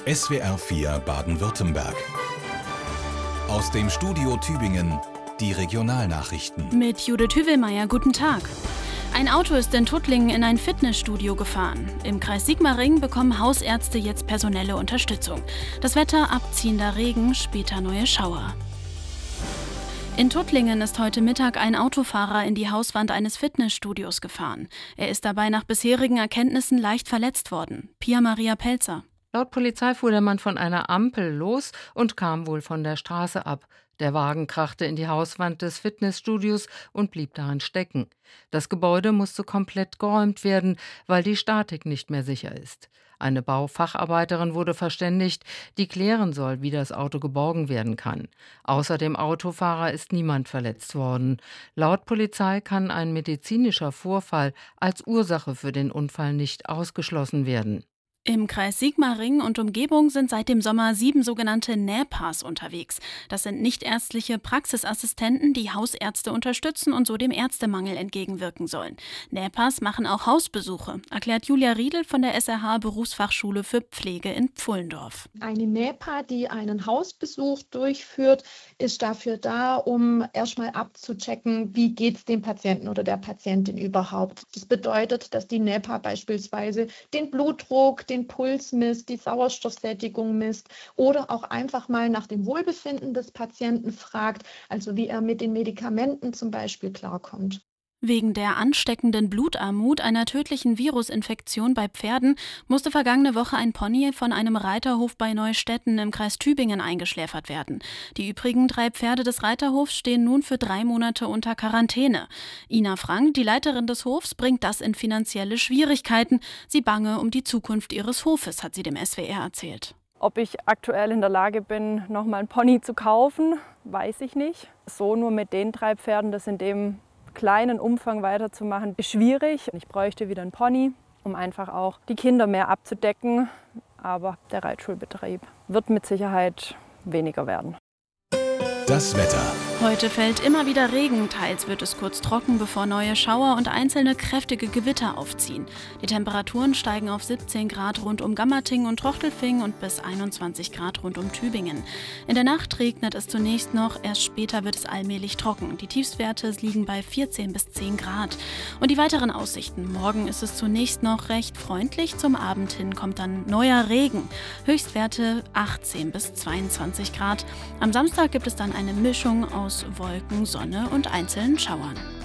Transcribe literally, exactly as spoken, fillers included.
S W R vier Baden-Württemberg. Aus dem Studio Tübingen die Regionalnachrichten. Mit Judith Hüvelmeier, guten Tag. Ein Auto ist in Tuttlingen in ein Fitnessstudio gefahren. Im Kreis Sigmaringen bekommen Hausärzte jetzt personelle Unterstützung. Das Wetter: abziehender Regen, später neue Schauer. In Tuttlingen ist heute Mittag ein Autofahrer in die Hauswand eines Fitnessstudios gefahren. Er ist dabei nach bisherigen Erkenntnissen leicht verletzt worden. Pia Maria Pelzer. Laut Polizei fuhr der Mann von einer Ampel los und kam wohl von der Straße ab. Der Wagen krachte in die Hauswand des Fitnessstudios und blieb darin stecken. Das Gebäude musste komplett geräumt werden, weil die Statik nicht mehr sicher ist. Eine Baufacharbeiterin wurde verständigt, die klären soll, wie das Auto geborgen werden kann. Außer dem Autofahrer ist niemand verletzt worden. Laut Polizei kann ein medizinischer Vorfall als Ursache für den Unfall nicht ausgeschlossen werden. Im Kreis Sigmaringen und Umgebung sind seit dem Sommer sieben sogenannte Näpas unterwegs. Das sind nichtärztliche Praxisassistenten, die Hausärzte unterstützen und so dem Ärztemangel entgegenwirken sollen. Näpas machen auch Hausbesuche, erklärt Julia Riedel von der S R H Berufsfachschule für Pflege in Pfullendorf. Eine Näpa, die einen Hausbesuch durchführt, ist dafür da, um erstmal abzuchecken, wie geht es dem Patienten oder der Patientin überhaupt. Das bedeutet, dass die Näpa beispielsweise den Blutdruck, den den Puls misst, die Sauerstoffsättigung misst oder auch einfach mal nach dem Wohlbefinden des Patienten fragt, also wie er mit den Medikamenten zum Beispiel klarkommt. Wegen der ansteckenden Blutarmut, einer tödlichen Virusinfektion bei Pferden, musste vergangene Woche ein Pony von einem Reiterhof bei Neustetten im Kreis Tübingen eingeschläfert werden. Die übrigen drei Pferde des Reiterhofs stehen nun für drei Monate unter Quarantäne. Ina Frank, die Leiterin des Hofs, bringt das in finanzielle Schwierigkeiten. Sie bange um die Zukunft ihres Hofes, hat sie dem S W R erzählt. Ob ich aktuell in der Lage bin, nochmal ein Pony zu kaufen, weiß ich nicht. So nur mit den drei Pferden, das in dem kleinen Umfang weiterzumachen, ist schwierig. Ich bräuchte wieder einen Pony, um einfach auch die Kinder mehr abzudecken. Aber der Reitschulbetrieb wird mit Sicherheit weniger werden. Das Wetter. Heute fällt immer wieder Regen, teils wird es kurz trocken, bevor neue Schauer und einzelne kräftige Gewitter aufziehen. Die Temperaturen steigen auf siebzehn Grad rund um Gammerting und Trochtelfing und bis einundzwanzig Grad rund um Tübingen. In der Nacht regnet es zunächst noch, erst später wird es allmählich trocken. Die Tiefstwerte liegen bei vierzehn bis zehn Grad. Und die weiteren Aussichten: Morgen ist es zunächst noch recht freundlich, zum Abend hin kommt dann neuer Regen. Höchstwerte achtzehn bis zweiundzwanzig Grad. Am Samstag gibt es dann eine Mischung aus Wolken, Sonne und einzelnen Schauern.